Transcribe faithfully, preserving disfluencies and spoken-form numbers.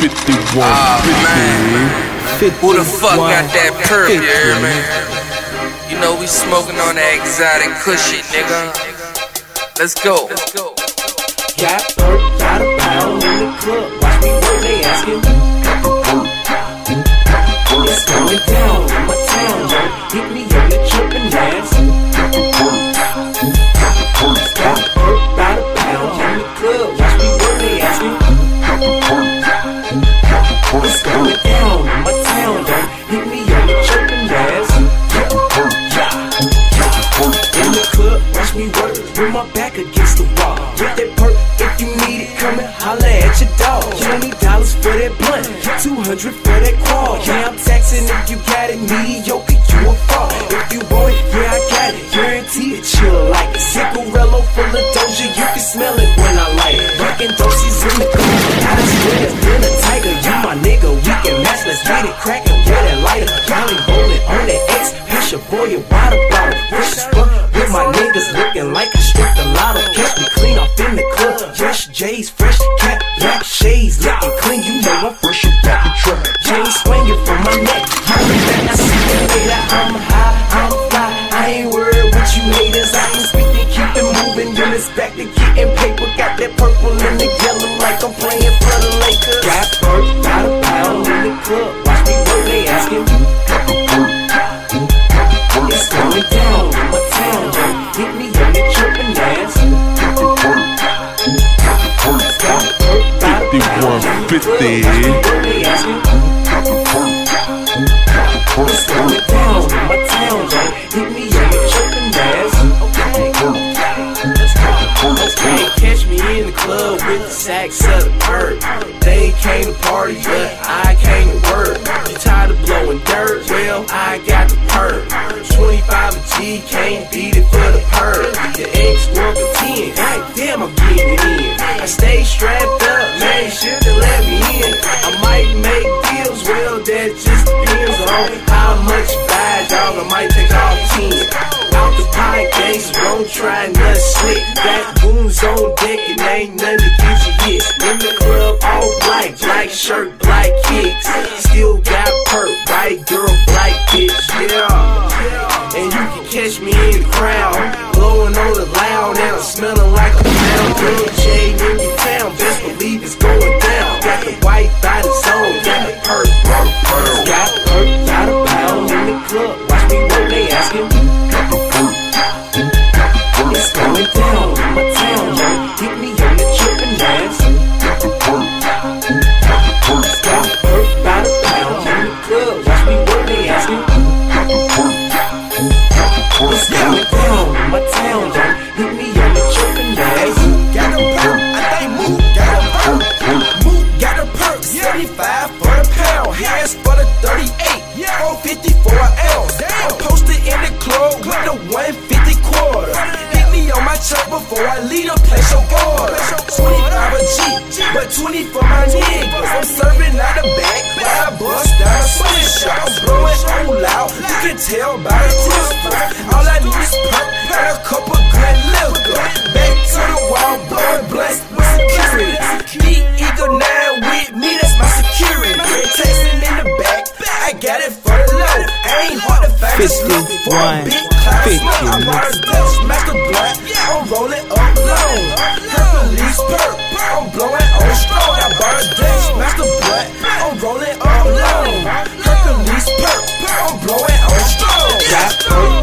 fifty-one fifty. Who the fuck got that perp, you hear me? You know we smoking on that exotic cushy, nigga. Let's go. Got perp, got a pound in the club. Watch me work, they asking. It's going down in my town, yo. Hit me on the trippin' dance. Got perp, got a pound in the club. Watch me work, they asking. It's going down in my town, yo. Hit me on the trippin' dance. In the club, watch me work with my back against the wall. With that perk, if you need it, come and holla at your dog. twenty dollars for that blunt, two hundred for that quad. Yeah, I'm taxing if you got it, mediocre, you a fraud. If you want it, yeah, I got it, guaranteed that you'll like it. Cigarello full of Doja, you can smell it when I light it. Rockin' doses in the club, I just swear been a tiger. You my nigga, we can match, let's get it crackin', with that lighter. Molly rollin' on that X, push your boy a water bottle. Fresh as fuck, with my niggas looking like I stripped a lotto. Catch me clean off in the club, fresh J's, fresh cat, black shades, looking clean, you know I'm fresh about the truck. Chains swinging from my neck, hollering back, I see you later. I'm high, I'm fly, I ain't worried what you haters. I ain't speaking, keep it moving, then it's back to getting paper. Got that purple and the yellow like I'm playing for the Lakers. Got perk, got a pound in the club, watch me work, they asking. It's going down in my town, yo. Hit me on the trippin' dance. fifty-one fifty. It's going down in my town, yo. Hit me on the trippin' dance. Can't catch me in the club with the sacks of the perk. They came to party, but I came to work. You tired of blowing dirt? Well, I got the perk. twenty-five a G, can't beat it for the perk. The X worth a ten, god damn, I'm getting it in. I stay strapped up, man, should've let me in. I might make deals, well, that just depends on how much you buy, dog. I might take off ten. Out the pie gangs, don't try nothing slick. Got goons on deck and ain't nothing to get you hit. In the club, all black, black shirt, black kicks. Still got perk, white girl, black bitch, yeah. And you can catch me in the crowd, blowing on the loud, and I'm smelling like a pound. Girl, J in your town, best believe it's going down. Got the white body zone, got the perk, perk, perk. Got perk, got a pound in the club, watch me work, they asking. It's going down in my town, yo. Hit me on the trippin' dance. Got perk, got a pound in the club, watch me work, they asking. It's going down in my town, yo. Hit me on the trippin' dance. Got a perk, I think Mook got a perk. Mook got a perk, seventy-five for the pound, hands for the thirty-eight, four fifty for an ounce. I'm posted in the club with the one fifty quarter. Hit me on my truck before I leave the place your order. twenty-five a G, but twenty for my niggas. I'm serving out the back, but I bust down a swing shot. I'm blowing so loud, you can tell by the whisper. All I need is perk and a couple good liquor. Back to the wall, blowing blunts with security. Big Eagle nine with me, that's my security. Texting in the back, I got it for the low. I ain't hard to find this look for a big cloud smoke. I'm on a Dutch, smack the blunt, I'm rolling up low. Hercules perk, I'm blowing on strong. I bought a Dutch, smack the blunt, I'm rolling up low. Hercules perk, I'm blowing on strong. Got perk,